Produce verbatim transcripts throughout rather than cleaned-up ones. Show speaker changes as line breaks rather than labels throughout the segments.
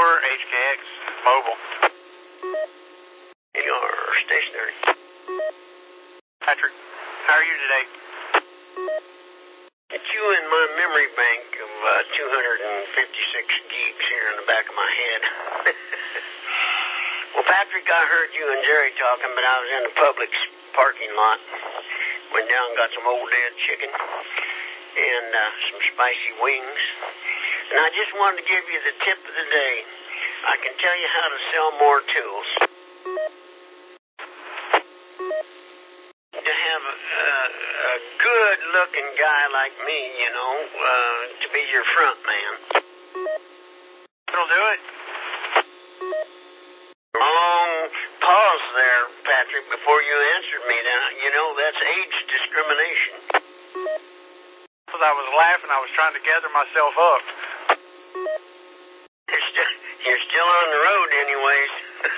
H K X Mobile.
You're stationary.
Patrick, how are you today?
It's you in my memory bank of uh, two hundred fifty-six gigs here in the back of my head. Well, Patrick, I heard you and Jerry talking, but I was in the Publix parking lot. Went down and got some old dead chicken and uh, some spicy wings. And I just wanted to give you the tip of the day. I can tell you how to sell more tools. To have a, a, a good-looking guy like me, you know, uh, to be your front man.
It'll do it.
Long pause there, Patrick, before you answered me. Now, you know, that's age discrimination.
As I was laughing, I was trying to gather myself up.
You're still, you're still on the road anyways.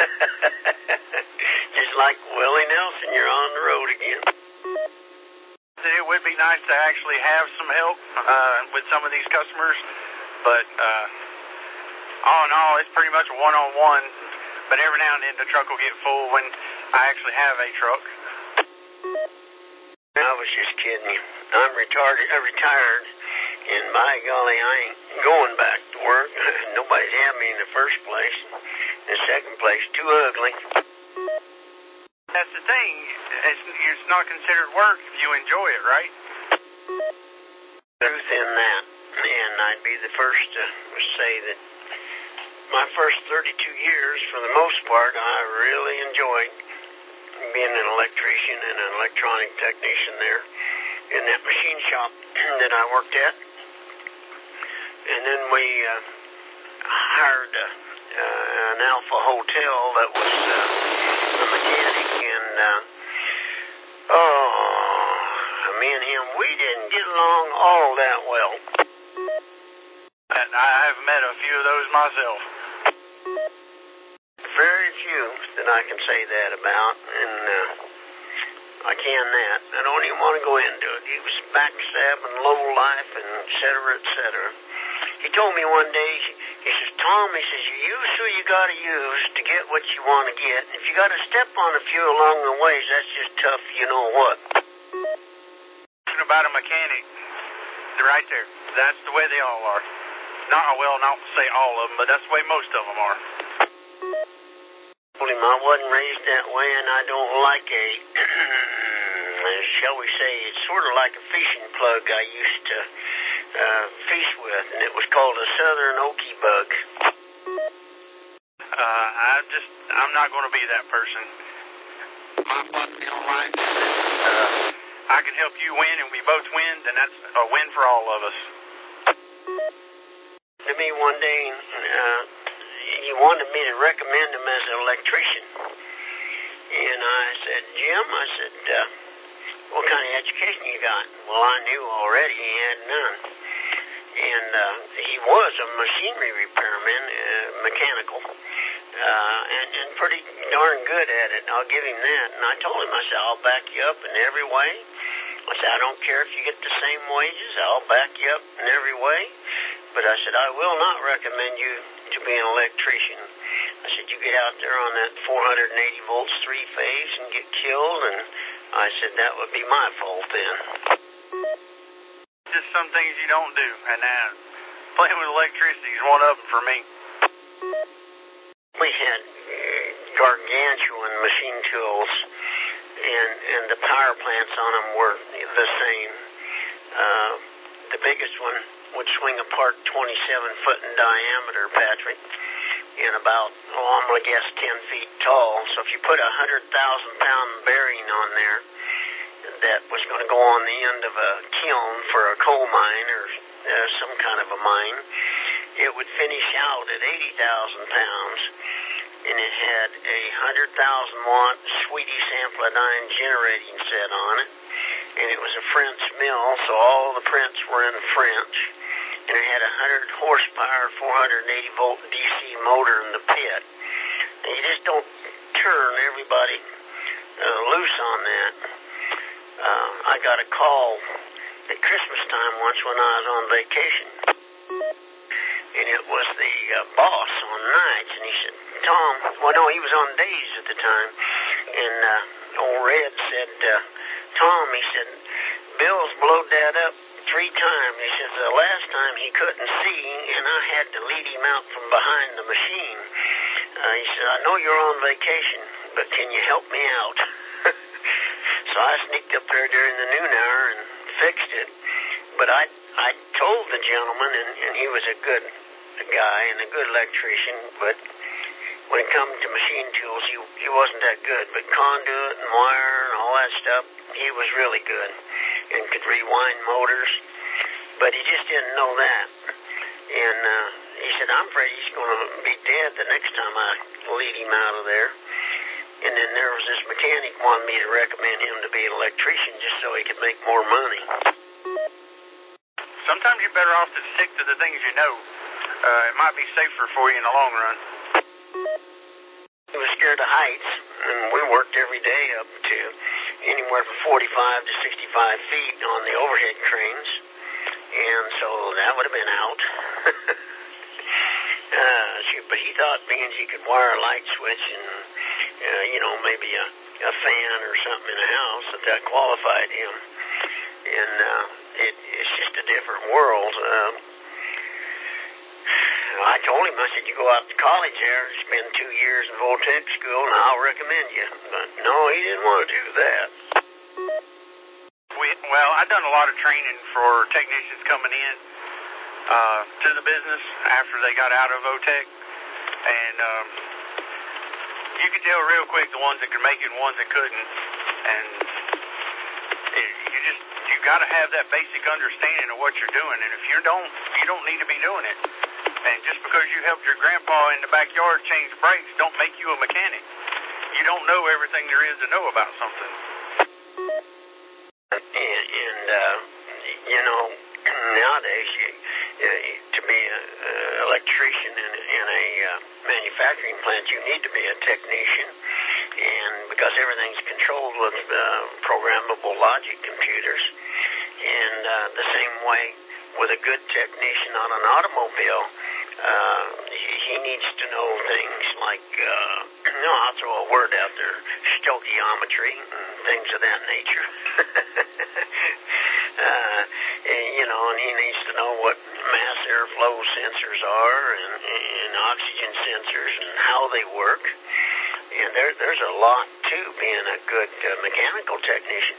Just like Willie Nelson, you're on the road again.
It would be nice to actually have some help uh, with some of these customers, but uh, all in all, it's pretty much a one-on-one. But every now and then the truck will get full when I actually have a truck.
I was just kidding you. I'm retarded, I'm retired, and by golly, I ain't going back to work. Nobody's had me in the first place. In the second place, too ugly.
That's the thing. It's, it's not considered work if you enjoy it, right?
Truth in that. And I'd be the first to say that my first thirty-two years, for the most part, I really enjoyed being an electrician and an electronic technician there in that machine shop that I worked at. And then we uh, hired uh, uh, an Alpha Hotel that was uh, a mechanic, and uh, oh, me and him, we didn't get along all that well.
And I have met a few of those myself.
Very few that I can say that about, and uh, I can that. I don't even want to go into it. He was backstabbing, low life, and et cetera, et cetera. He told me one day, he says, Tom, he says, you use who you got to use to get what you want to get. And if you got to step on a few along the ways, that's just tough, you know what.
Talking about a mechanic, they're right there. That's the way they all are. Not, well, not say all of them, but that's the way most of them are.
I told him I wasn't raised that way, and I don't like a, shall we say, it's sort of like a fishing plug I used to uh, fish with, and it was called a southern okie bug.
Uh, I just, I'm not going to be that person. My philosophy on life is that uh, I can help you win, and we both win, then that's a win for all of us.
To me one day, uh, he wanted me to recommend him as an electrician. And I said, Jim, I said, uh, what kind of education you got? Well, I knew already he had none. And uh, he was a machinery repairman, uh, mechanical, uh, and, and pretty darn good at it. I'll give him that. And I told him, I said, I'll back you up in every way. I said, I don't care if you get the same wages. I'll back you up in every way. But I said, I will not recommend you to be an electrician. I said, you get out there on that four hundred eighty volts three phase and get killed, and I said, that would be my fault then.
Just some things you don't do, and uh, playing with electricity is one of them for me.
We had uh, gargantuan machine tools, and, and the power plants on them were the same. Uh, the biggest one would swing a part twenty-seven foot in diameter, Patrick, and about, oh, I'm going to guess ten feet tall. So if you put a one hundred thousand pound bearing on there that was going to go on the end of a kiln for a coal mine or uh, some kind of a mine, it would finish out at eighty thousand pounds, and it had a one hundred thousand watt Swedish amplitude generating set on it, and it was a French mill, so all the prints were in French. And it had a one hundred horsepower, four hundred eighty volt D C motor in the pit. And you just don't turn everybody uh, loose on that. Uh, I got a call at Christmas time once when I was on vacation. and it was the uh, boss on nights, and he said, Tom, well, no, he was on days at the time, and uh, old Red said, uh, Tom, he said, Bill's blowed that up three times. He says the last time he couldn't see, and I had to lead him out from behind the machine. Uh, he said, I know you're on vacation, but can you help me out? So I sneaked up there during the noon hour and fixed it. But I I told the gentleman, and, and he was a good guy and a good electrician, but when it comes to machine tools, he, he wasn't that good. But conduit and wire and all that stuff, he was really good and could rewind motors. But he just didn't know that. And uh, he said, I'm afraid he's going to be dead the next time I lead him out of there. And then there was this mechanic wanted me to recommend him to be an electrician just so he could make more money.
Sometimes you're better off to stick to the things you know. Uh, it might be safer for you in the long run.
He was scared of heights, and we worked every day up to anywhere from forty-five to sixty-five feet on the overhead cranes, and so that would have been out. uh, shoot, but he thought being he could wire a light switch and, uh, you know, maybe a, a fan or something in a house, that that qualified him. And uh, it, it's just a different world. Um, I told him, I said, you go out to college there, spend two years in Voltec school, and I'll recommend you. But no, he didn't want to do that.
We, well, I've done a lot of training for technicians coming in uh, to the business after they got out of Voltec. And um, you could tell real quick the ones that could make it and ones that couldn't. And it, you just, you got to have that basic understanding of what you're doing. And if you don't, you don't need to be doing it. And just because you helped your grandpa in the backyard change brakes don't make you a mechanic. You don't know everything there is to know about something.
And, and uh, you know, nowadays, you, uh, to be an electrician in, in a uh, manufacturing plant, you need to be a technician. And because everything's controlled with uh, programmable logic computers. And uh, the same way with a good technician on an automobile, uh, he, he needs to know things like, uh, no, I'll throw a word out there, stoichiometry and things of that nature. uh, and, you know, and he needs to know what mass airflow sensors are and, and oxygen sensors and how they work. And there, there's a lot to being a good uh, mechanical technician.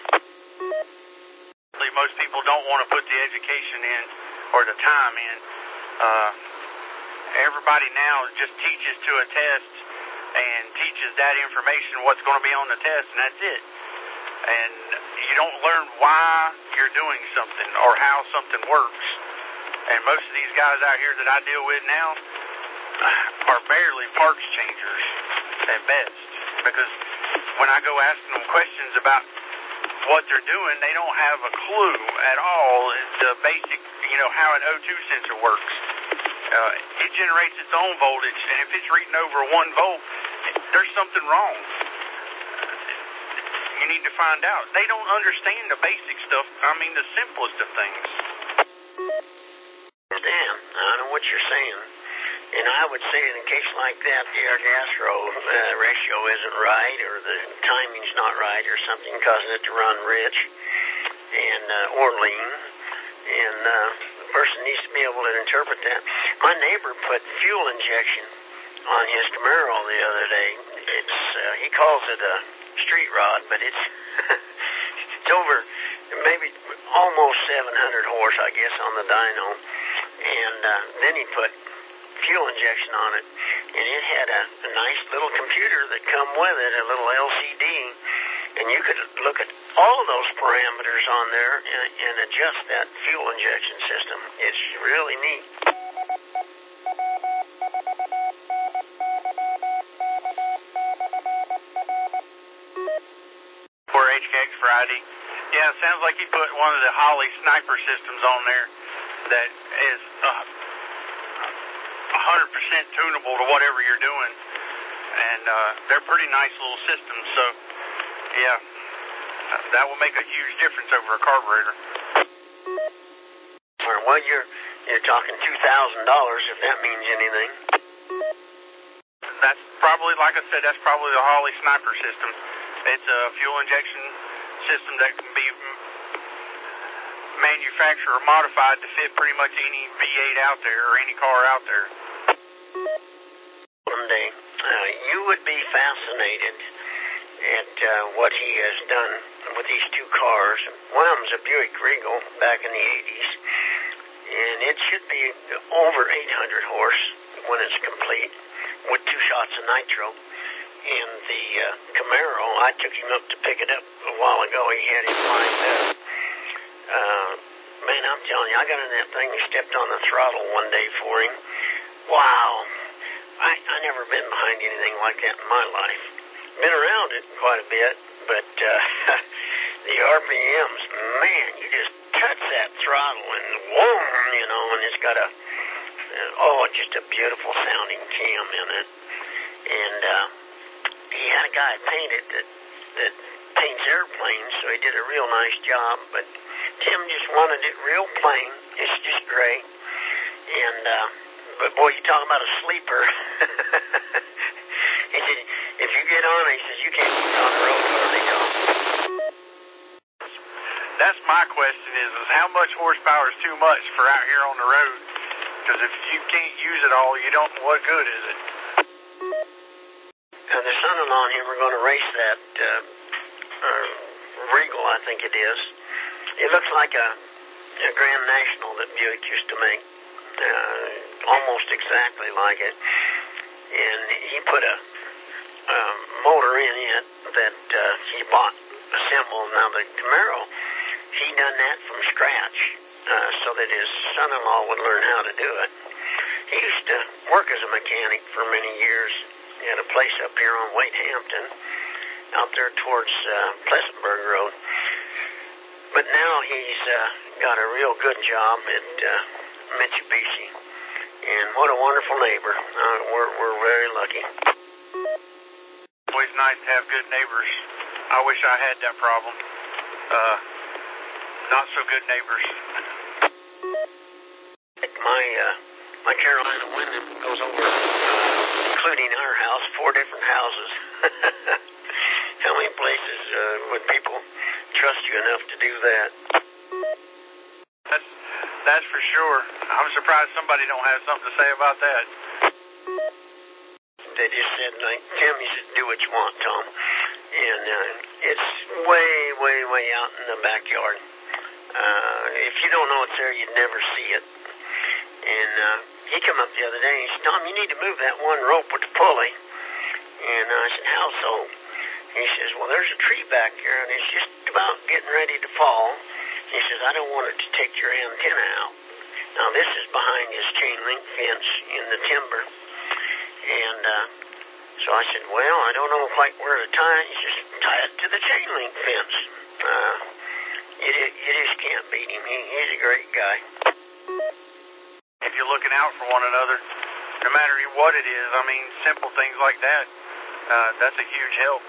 Most people don't want to put the education in or the time in. Uh, everybody now just teaches to a test and teaches that information, what's going to be on the test, and that's it. And you don't learn why you're doing something or how something works. And most of these guys out here that I deal with now are barely parts changers at best. Because when I go asking them questions about what they're doing, they don't have a clue at all as the basic, you know, how an O two sensor works. Uh, it generates its own voltage, and if it's reading over one volt, there's something wrong. You need to find out. They don't understand the basic stuff. I mean, the simplest of things.
Understand. I know what you're saying. And I would say in a case like that, the air-gas uh, ratio isn't right, or the timing's not right, or something causing it to run rich and uh, or lean. And uh, the person needs to be able to interpret that. My neighbor put fuel injection on his Camaro the other day. It's uh, he calls it a street rod, but it's it's over maybe almost seven hundred horse, I guess, on the dyno. And uh, then he put fuel injection on it, and it had a, a nice little computer that come with it, a little L C D, and you could look at all those parameters on there and, and adjust that fuel injection system. It's really neat.
For H K X Friday, yeah, it sounds like he put one of the Holley sniper systems on there that is uh, one hundred percent tunable to whatever you're doing, and uh, they're pretty nice little systems, so yeah, that will make a huge difference over a carburetor.
Well, you're you're talking two thousand dollars if that means anything.
That's probably, like I said, that's probably the Holley Sniper system. It's a fuel injection system that can be manufactured or modified to fit pretty much any V eight out there or any car out there.
One day, uh, you would be fascinated at uh, what he has done with these two cars. One of them's a Buick Regal back in the eighties, and it should be over eight hundred horse when it's complete with two shots of nitro. And the uh, Camaro, I took him up to pick it up a while ago. He had it lined up. Uh, man, I'm telling you, I got in that thing and stepped on the throttle one day for him. Wow. I, I never been behind anything like that in my life. Been around it quite a bit, but uh, the R P Ms, man, you just touch that throttle and whoa, you know, and it's got a, uh, oh, just a beautiful sounding cam in it. And uh, he had a guy painted that, that paints airplanes, so he did a real nice job, but Tim just wanted it real plain. It's just gray. And, uh, but boy, you talk about a sleeper. He said, if you get on it, he says, you can't get on the road hardly, Tom.
That's my question is, is how much horsepower is too much for out here on the road? Because if you can't use it all, you don't, what good is it?
And the son-in-law and him are going to race that uh, uh, Regal, I think it is. It looks like a, a Grand National that Buick used to make. Uh, almost exactly like it. And he put a um, motor in it that uh, he bought assembled. Now the Camaro, he done that from scratch uh, so that his son-in-law would learn how to do it. He used to work as a mechanic for many years. He had a place up here on Wade Hampton, out there towards uh, Pleasantburg Road. But now he's uh, got a real good job at uh, Mitsubishi. And what a wonderful neighbor. Uh, we're, we're very lucky.
Always nice to have good neighbors. I wish I had that problem. Uh, not so good neighbors.
My, uh, my Carolina wind goes over, uh, including our house, four different houses. How many places uh, would people trust you enough to do that?
That's, that's for sure. I'm surprised somebody don't have something to say about that.
They just said, like, Tim, you should do what you want, Tom. And uh, it's way, way, way out in the backyard. Uh, if you don't know it's there, you'd never see it. And uh, he come up the other day and he said, Tom, you need to move that one rope with the pulley. And I said, how so? He says, well, there's a tree back here, and it's just about getting ready to fall. He says, I don't want it to take your antenna out. Now, this is behind his chain link fence in the timber. And uh, so I said, well, I don't know quite where to tie it. He says, tie it to the chain link fence. Uh, you, you just can't beat him. He, he's a great guy.
If you're looking out for one another, no matter what it is, I mean, simple things like that, uh, that's a huge help.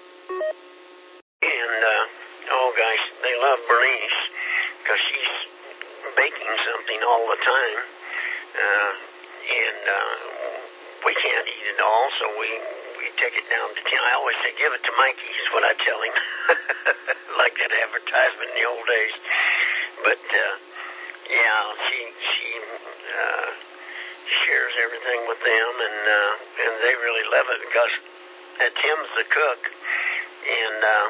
And, uh, oh, guys, they love Bernice because she's baking something all the time. Uh, and uh, we can't eat it all, so we, we take it down to Tim. I always say, give it to Mikey, is what I tell him. Like that advertisement in the old days. But, uh, yeah, she, she uh, shares everything with them, and, uh, and they really love it because uh, Tim's the cook. And uh,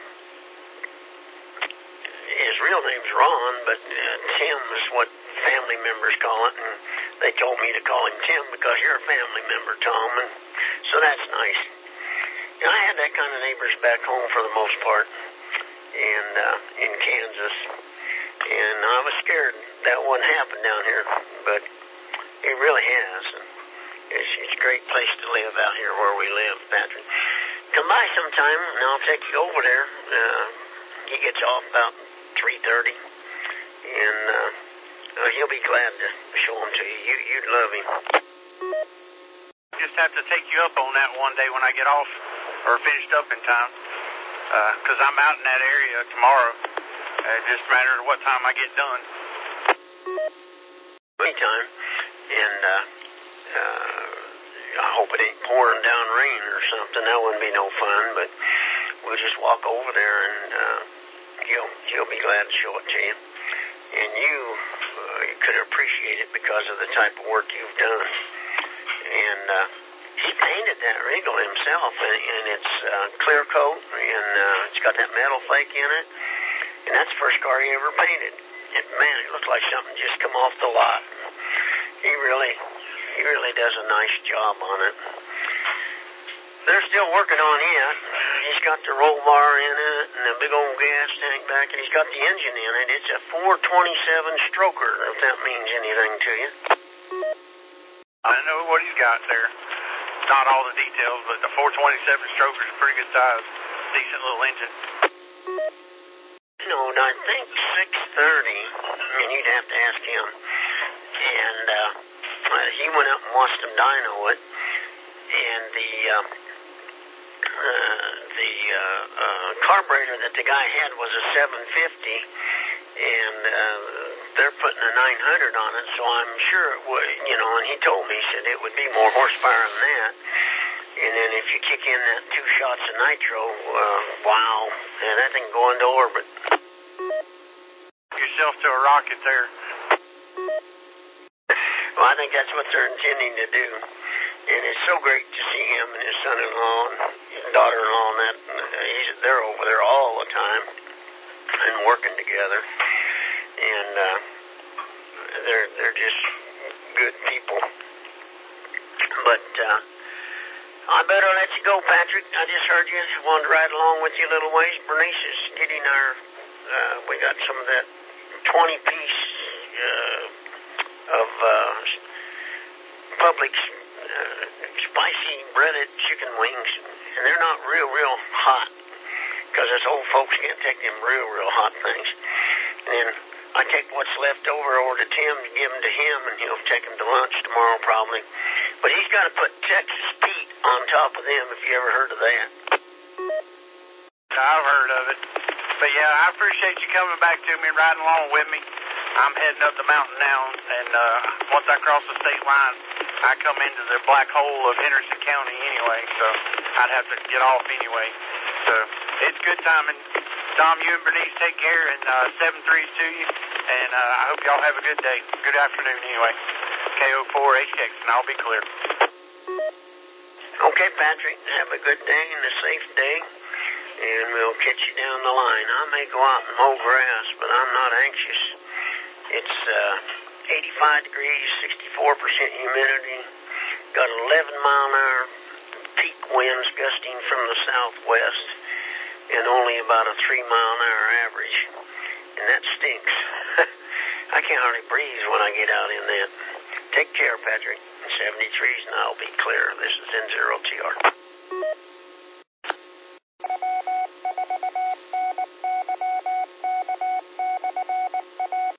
his real name's Ron, but uh, Tim is what family members call it, and they told me to call him Tim because you're a family member, Tom, and so that's nice. And I had that kind of neighbors back home for the most part, and uh, in Kansas, and I was scared that wouldn't happen down here, but it really has. And it's, it's a great place to live out here where we live, Patrick. Come by sometime, and I'll take you over there. Uh, he gets off about three thirty, and uh, uh, he'll be glad to show them to you. you. You'd love him.
Just have to take you up on that one day when I get off, or finished up in time, because uh, I'm out in that area tomorrow. Uh, just a matter of what time I get done.
anytime. And uh, uh, I hope it ain't pouring down rain or something. That wouldn't be no fun, but we'll just walk over there and uh, he'll, he'll be glad to show it to you. And you, uh, you could appreciate it because of the type of work you've done. And uh, he painted that Regal himself, and, and it's uh, clear coat, and uh, it's got that metal flake in it. And that's the first car he ever painted. And man, it looked like something just come off the lot. He really, he really does a nice job on it. They're still working on it. He's got the roll bar in it and a big old gas tank back, and he's got the engine in it. It's a four twenty-seven stroker, if that means anything to you.
I know what he's got there. Not all the details, but the four twenty-seven stroker is a pretty good size. Decent little engine.
No, I think six thirty, and you'd have to ask him. And uh, he went up and watched them dyno it, and the uh, uh, the uh, uh, carburetor that the guy had was a seven fifty, and uh, they're putting a nine hundred on it, so I'm sure it would, you know, and he told me, he said it would be more horsepower than that. And then if you kick in that two shots of nitro, uh, wow, yeah, that thing go into orbit.
Yourself to a rocket there.
Well, I think that's what they're intending to do. And it's so great to see him and his son-in-law and his daughter-in-law and that. He's, they're over there all the time and working together. And uh, they're they're just good people. But uh, I better let you go, Patrick. I just heard you wanted to ride along with you a little ways. Bernice is getting our, uh, we got some of that twenty-piece uh, of uh, Publix uh, spicy breaded chicken wings. And they're not real, real hot because us old folks can't take them real, real hot things. And then I take what's left over over to Tim to give them to him, and he'll take them to lunch tomorrow probably. But he's got to put Texas Pete on top of them, if you ever heard of that.
I've heard of it. But yeah, I appreciate you coming back to me and riding along with me. I'm heading up the mountain now, and uh, once I cross the state line, I come into the black hole of Henderson County anyway, so I'd have to get off anyway. So it's good timing. Tom, you and Bernice take care, and uh, seven threes to you, and uh, I hope y'all have a good day. Good afternoon anyway. K O four H X, and I'll be clear.
Okay, Patrick, have a good day and a safe day, and we'll catch you down the line. I may go out and mow grass, but I'm not anxious. It's uh, eighty-five degrees, sixty-four percent humidity, got eleven mile an hour peak winds gusting from the southwest, and only about a three mile an hour average. And that stinks. I can't hardly breathe when I get out in that. Take care, Patrick. seventy-threes, and I'll be clear. This is N zero T R.